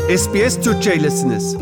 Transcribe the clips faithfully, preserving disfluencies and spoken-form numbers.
S B S Türkçe'ylesiniz.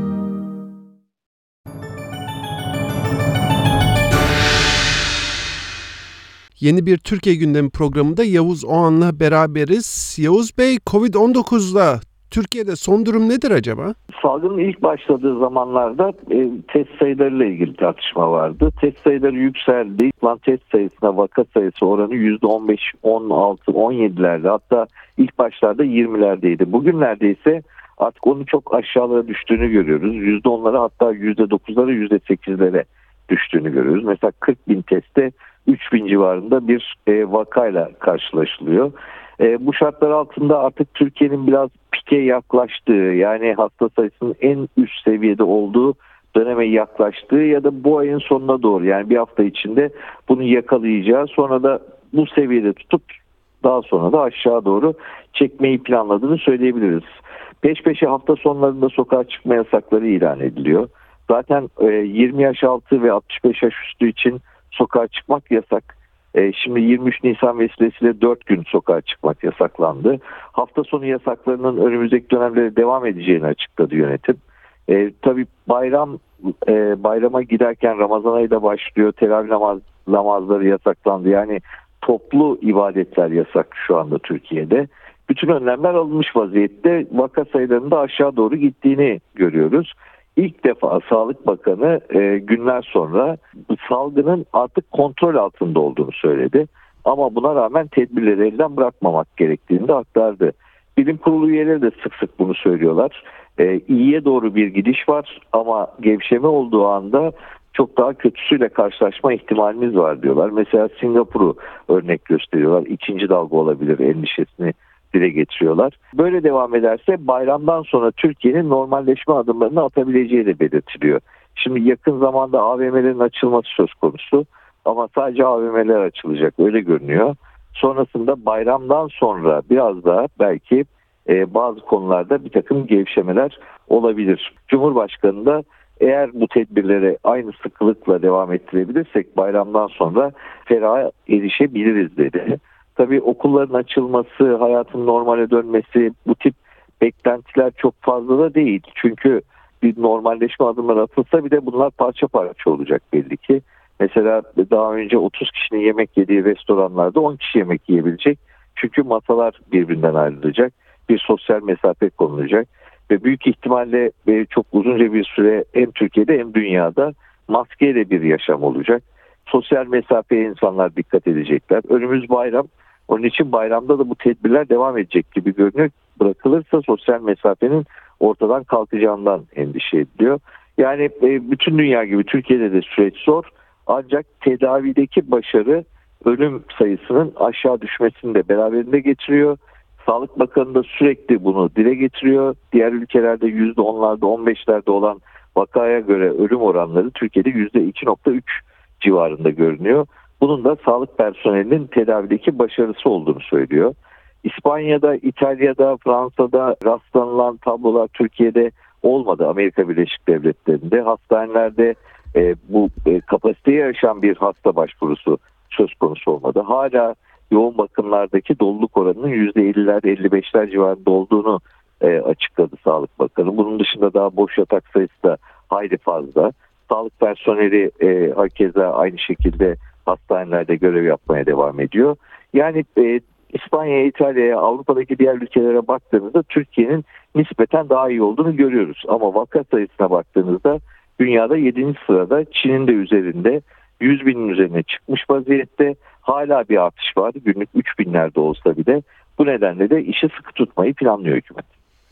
Yeni bir Türkiye Gündemi programında Yavuz Oğan'la beraberiz. Yavuz Bey, kovid on dokuzla Türkiye'de son durum nedir acaba? Salgının ilk başladığı zamanlarda e, test sayılarıyla ilgili tartışma vardı. Test sayıları yükseldi. Lan test sayısına vaka sayısı oranı yüzde on beş, on altı, on yedilerde, hatta ilk başlarda yirmilerdeydi. Bugünlerde ise artık onun çok aşağılara düştüğünü görüyoruz. yüzde onlara, hatta yüzde dokuzlara, yüzde sekizlere düştüğünü görüyoruz. Mesela kırk bin testte üç bin civarında bir e, vakayla karşılaşılıyor. E, bu şartlar altında artık Türkiye'nin biraz pike yaklaştığı, yani hasta sayısının en üst seviyede olduğu döneme yaklaştığı ya da bu ayın sonuna doğru, yani bir hafta içinde bunu yakalayacağı, sonra da bu seviyede tutup daha sonra da aşağı doğru çekmeyi planladığını söyleyebiliriz. Peş peşe hafta sonlarında sokağa çıkma yasakları ilan ediliyor. Zaten e, yirmi yaş altı ve altmış beş yaş üstü için sokağa çıkmak yasak. E, şimdi yirmi üç Nisan vesilesiyle dört gün sokağa çıkmak yasaklandı. Hafta sonu yasaklarının önümüzdeki dönemlere devam edeceğini açıkladı yönetim. E, tabii bayram e, bayrama giderken Ramazan ayı da başlıyor. Teravih namaz, namazları yasaklandı. Yani toplu ibadetler yasak şu anda Türkiye'de. Bütün önlemler alınmış vaziyette. Vaka sayılarının da aşağı doğru gittiğini görüyoruz. İlk defa Sağlık Bakanı e, günler sonra salgının artık kontrol altında olduğunu söyledi. Ama buna rağmen tedbirleri elden bırakmamak gerektiğini de aktardı. Bilim kurulu üyeleri de sık sık bunu söylüyorlar. E, iyiye doğru bir gidiş var ama gevşeme olduğu anda çok daha kötüsüyle karşılaşma ihtimalimiz var diyorlar. Mesela Singapur'u örnek gösteriyorlar. İkinci dalga olabilir endişesini dile getiriyorlar. Böyle devam ederse bayramdan sonra Türkiye'nin normalleşme adımlarını atabileceği de belirtiliyor. Şimdi yakın zamanda A V M'lerin açılması söz konusu ama sadece A V M'ler açılacak, öyle görünüyor. Sonrasında bayramdan sonra biraz daha belki e, bazı konularda bir takım gevşemeler olabilir. Cumhurbaşkanı da eğer bu tedbirlere aynı sıkılıkla devam ettirebilirsek bayramdan sonra feraha erişebiliriz dedi. Tabii okulların açılması, hayatın normale dönmesi, bu tip beklentiler çok fazla da değil. Çünkü bir normalleşme adımları atılsa bir de bunlar parça parça olacak belli ki. Mesela daha önce otuz kişinin yemek yediği restoranlarda on kişi yemek yiyebilecek. Çünkü masalar birbirinden ayrılacak. Bir sosyal mesafe konulacak. Ve büyük ihtimalle çok uzunca bir süre hem Türkiye'de hem dünyada maskeyle bir yaşam olacak. Sosyal mesafeye insanlar dikkat edecekler. Önümüz bayram. Onun için bayramda da bu tedbirler devam edecek gibi görünüyor. Bırakılırsa sosyal mesafenin ortadan kalkacağından endişe ediliyor. Yani bütün dünya gibi Türkiye'de de süreç zor. Ancak tedavideki başarı ölüm sayısının aşağı düşmesini de beraberinde getiriyor. Sağlık Bakanı da sürekli bunu dile getiriyor. Diğer ülkelerde yüzde onlarda, on beşlerde olan vakaya göre ölüm oranları Türkiye'de yüzde iki nokta üç civarında görünüyor. Bunun da sağlık personelinin tedavideki başarısı olduğunu söylüyor. İspanya'da, İtalya'da, Fransa'da rastlanılan tablolar Türkiye'de olmadı. Amerika Birleşik Devletleri'nde hastanelerde e, bu e, kapasiteye aşan bir hasta başvurusu söz konusu olmadı. Hala yoğun bakımlardaki doluluk oranının yüzde elliler, elli beşler civarında olduğunu e, açıkladı Sağlık Bakanı. Bunun dışında daha boş yatak sayısı da hayli fazla. Sağlık personeli e, herkese aynı şekilde hastanelerde görev yapmaya devam ediyor. Yani e, İspanya'ya, İtalya'ya, Avrupa'daki diğer ülkelere baktığımızda Türkiye'nin nispeten daha iyi olduğunu görüyoruz. Ama vaka sayısına baktığınızda dünyada yedinci sırada, Çin'in de üzerinde, yüz binin üzerine çıkmış vaziyette. Hala bir artış var. Günlük üç binlerde olsa bile. Bu nedenle de işi sıkı tutmayı planlıyor hükümet.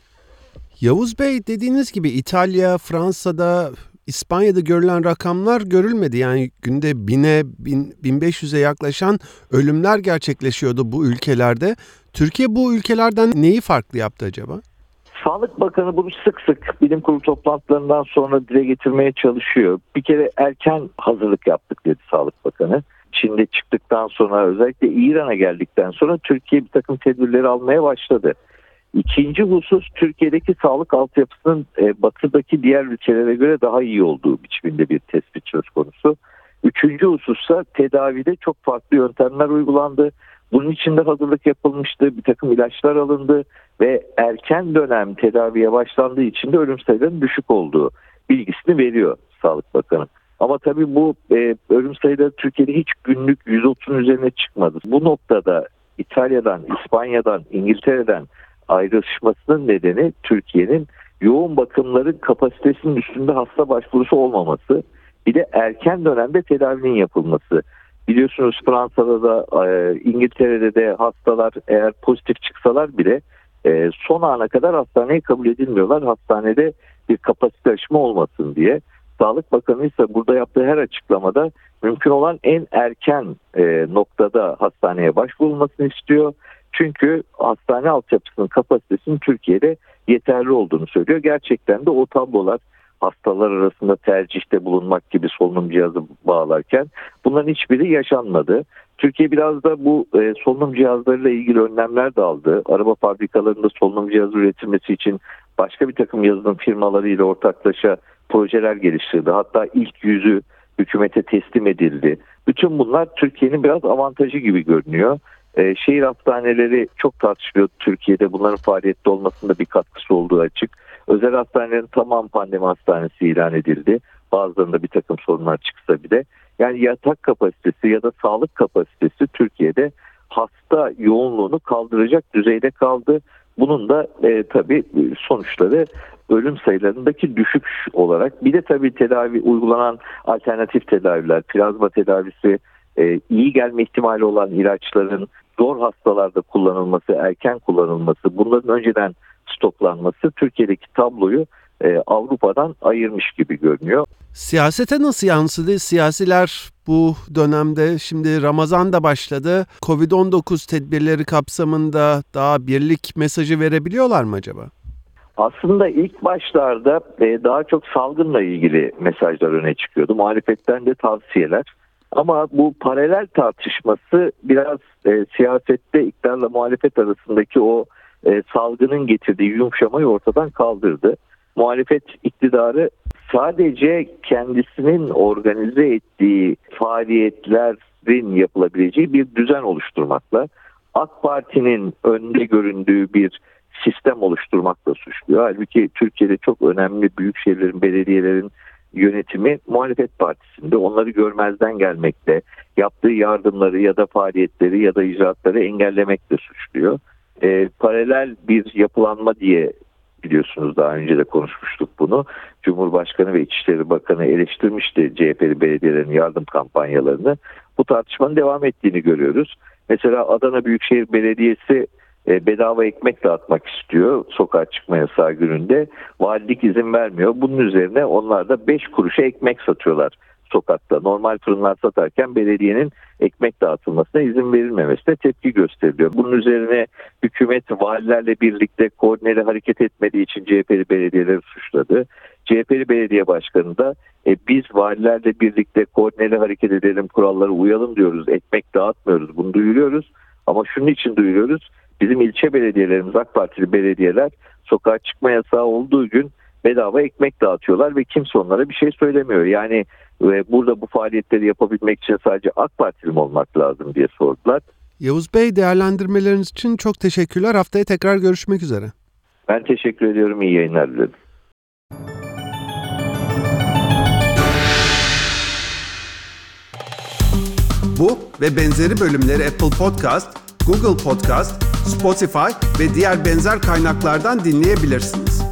Yavuz Bey, dediğiniz gibi İtalya, Fransa'da, İspanya'da görülen rakamlar görülmedi. Yani günde bine, bin beş yüze yaklaşan ölümler gerçekleşiyordu bu ülkelerde. Türkiye bu ülkelerden neyi farklı yaptı acaba? Sağlık Bakanı bunu sık sık bilim kurulu toplantılarından sonra dile getirmeye çalışıyor. Bir kere erken hazırlık yaptık dedi Sağlık Bakanı. Çin'de çıktıktan sonra, özellikle İran'a geldikten sonra Türkiye bir takım tedbirleri almaya başladı. İkinci husus, Türkiye'deki sağlık altyapısının e, batıdaki diğer ülkelere göre daha iyi olduğu biçiminde bir tespit söz konusu. Üçüncü husussa tedavide çok farklı yöntemler uygulandı. Bunun için de hazırlık yapılmıştı, bir takım ilaçlar alındı ve erken dönem tedaviye başlandığı için de ölüm sayılarının düşük olduğu bilgisini veriyor Sağlık Bakanı. Ama tabii bu e, ölüm sayıları Türkiye'de hiç günlük yüz otuzun üzerine çıkmadı. Bu noktada İtalya'dan, İspanya'dan, İngiltere'den ayrışmasının nedeni Türkiye'nin yoğun bakımların kapasitesinin üstünde hasta başvurusu olmaması, bir de erken dönemde tedavinin yapılması. Biliyorsunuz Fransa'da da e, İngiltere'de de hastalar eğer pozitif çıksalar bile e, son ana kadar hastaneye kabul edilmiyorlar. Hastanede bir kapasite aşımı olmasın diye. Sağlık Bakanı ise burada yaptığı her açıklamada mümkün olan en erken e, noktada hastaneye başvurulmasını istiyor. Çünkü hastane altyapısının kapasitesinin Türkiye'de yeterli olduğunu söylüyor. Gerçekten de o tablolar hastalar arasında tercihte bulunmak gibi solunum cihazı bağlarken bunların hiçbiri yaşanmadı. Türkiye biraz da bu e, solunum cihazlarıyla ilgili önlemler de aldı. Araba fabrikalarında solunum cihazı üretilmesi için başka bir takım yazılım firmalarıyla ortaklaşa projeler geliştirdi. Hatta ilk yüzü hükümete teslim edildi. Bütün bunlar Türkiye'nin biraz avantajı gibi görünüyor. E, şehir hastaneleri çok tartışılıyor Türkiye'de. Bunların faaliyette olmasında bir katkısı olduğu açık. Özel hastanelerin tamam pandemi hastanesi ilan edildi. Bazılarında bir takım sorunlar çıksa bile. Yani yatak kapasitesi ya da sağlık kapasitesi Türkiye'de hasta yoğunluğunu kaldıracak düzeyde kaldı. Bunun da e, tabii sonuçları ölüm sayılarındaki düşük olarak. Bir de tabii tedavi uygulanan alternatif tedaviler, plazma tedavisi, e, iyi gelme ihtimali olan ilaçların zor hastalarda kullanılması, erken kullanılması, bunların önceden stoklanması Türkiye'deki tabloyu e, Avrupa'dan ayırmış gibi görünüyor. Siyasete nasıl yansıdı? Siyasiler bu dönemde şimdi Ramazan da başladı. kovid on dokuz tedbirleri kapsamında daha birlik mesajı verebiliyorlar mı acaba? Aslında ilk başlarda e, daha çok salgınla ilgili mesajlar öne çıkıyordu. Muhalefetten de tavsiyeler. Ama bu paralel tartışması biraz e, siyasette iktidarla muhalefet arasındaki o e, salgının getirdiği yumuşamayı ortadan kaldırdı. Muhalefet iktidarı sadece kendisinin organize ettiği faaliyetlerin yapılabileceği bir düzen oluşturmakla, AK Parti'nin önde göründüğü bir sistem oluşturmakla suçluyor. Halbuki Türkiye'de çok önemli büyük şehirlerin, belediyelerin yönetimi muhalefet partisinde, onları görmezden gelmekle, yaptığı yardımları ya da faaliyetleri ya da icraatları engellemekle suçluyor. E, paralel bir yapılanma diye biliyorsunuz daha önce de konuşmuştuk bunu. Cumhurbaşkanı ve İçişleri Bakanı eleştirmişti C H P'li belediyelerin yardım kampanyalarını. Bu tartışmanın devam ettiğini görüyoruz. Mesela Adana Büyükşehir Belediyesi e, bedava ekmek dağıtmak istiyor sokağa çıkma yasağı gününde. Valilik izin vermiyor. Bunun üzerine onlar da beş kuruşa ekmek satıyorlar sokakta. Normal fırınlar satarken belediyenin ekmek dağıtılmasına izin verilmemesine tepki gösteriliyor. Bunun üzerine hükümet valilerle birlikte koordineli hareket etmediği için C H P'li belediyeleri suçladı. C H P'li belediye başkanı da e, biz valilerle birlikte koordineli hareket edelim, kurallara uyalım diyoruz, ekmek dağıtmıyoruz, bunu duyuruyoruz. Ama şunun için duyuruyoruz, bizim ilçe belediyelerimiz, AK Partili belediyeler sokağa çıkma yasağı olduğu gün bedava ekmek dağıtıyorlar ve kimse onlara bir şey söylemiyor. Yani e, burada bu faaliyetleri yapabilmek için sadece AK Partili mi olmak lazım diye sordular. Yavuz Bey, değerlendirmeleriniz için çok teşekkürler. Haftaya tekrar görüşmek üzere. Ben teşekkür ediyorum. İyi yayınlar dilerim. Bu ve benzeri bölümleri Apple Podcast, Google Podcast, Spotify ve diğer benzer kaynaklardan dinleyebilirsiniz.